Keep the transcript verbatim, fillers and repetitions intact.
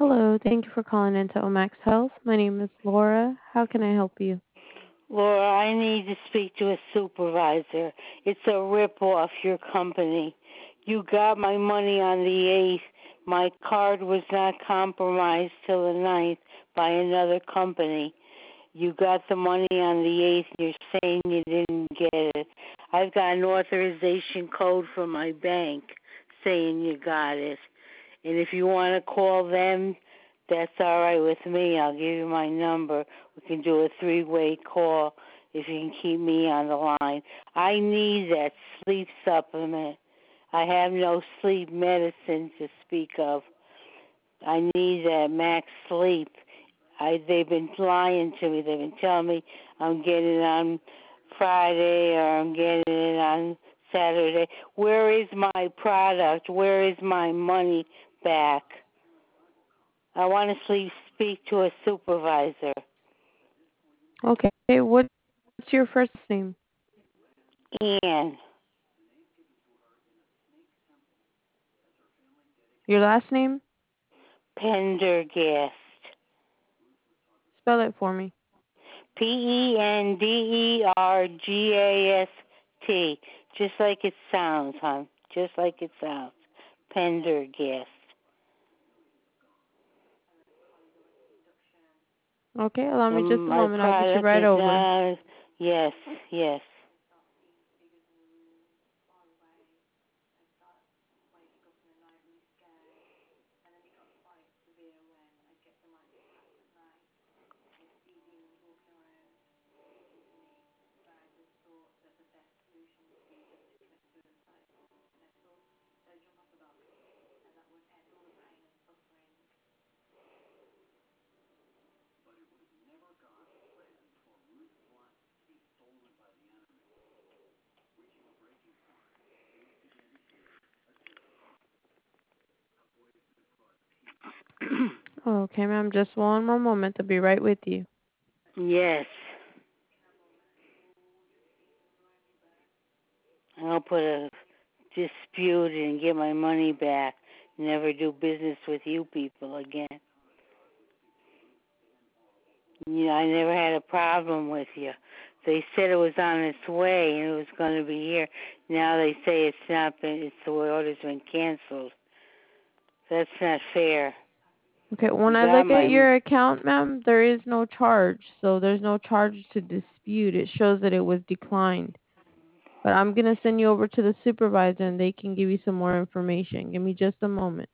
Hello, thank you for calling into Omax Health. My name is Laura. How can I help you? Laura, I need to speak to a supervisor. It's a rip-off, your company. You got my money on the eighth. My card was not compromised till the ninth by another company. You got the money on the eighth, and you're saying you didn't get it. I've got an authorization code from my bank saying you got it. And if you want to call them, that's all right with me. I'll give you my number. We can do a three-way call if you can keep me on the line. I need that sleep supplement. I have no sleep medicine to speak of. I need that max sleep. I they've been lying to me. They've been telling me I'm getting it on Friday or I'm getting it on Saturday. Where is my product? Where is my money back? I want to sleep, speak to a supervisor. Okay, what's your first name? Ian Your last name? Pendergast. Spell it for me. P E N D E R G A S T. Just like it sounds, hon. Just like it sounds. Pendergast. Okay, allow me just And a my moment. I'll get you product right is over. not. Yes, yes. Okay, ma'am, just one more moment. I'll be right with you. Yes. I'll put a dispute and get my money back. Never do business with you people again. You know, I never had a problem with you. They said it was on its way and it was going to be here. Now they say it's not been. It's the order's been canceled. That's not fair. Okay, when You I got look at my. your account, ma'am, there is no charge. So there's no charge to dispute. It shows that it was declined. But I'm going to send you over to the supervisor and they can give you some more information. Give me just a moment.